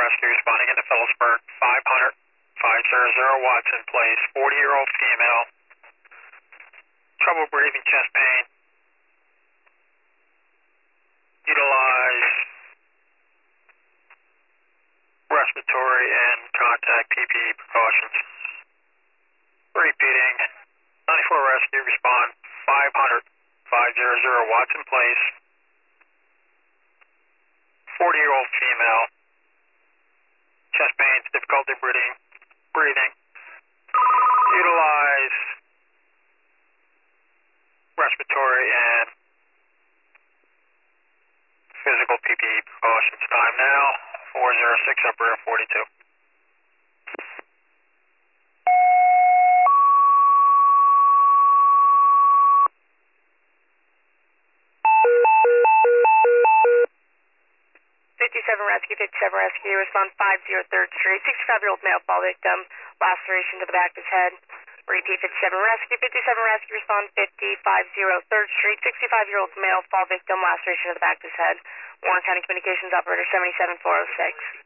rescue responding into Phillipsburg. 500, 500 Watson Place. 40-year-old female. Trouble breathing, chest pain. Utilize respiratory and contact PPE precautions. Repeating. 94 rescue respond. 500, 500 Watson Place. 40-year-old female. Chest pains, difficulty breathing. Utilize respiratory and physical PPE precautions. Time now, 406 up rear 42. 57 Rescue, respond 503rd Street, 65-year-old male fall victim, laceration to the back of his head. Repeat, 57 Rescue, respond 503rd Street, 65-year-old male fall victim, laceration to the back of his head. Warren County Communications Operator 77406.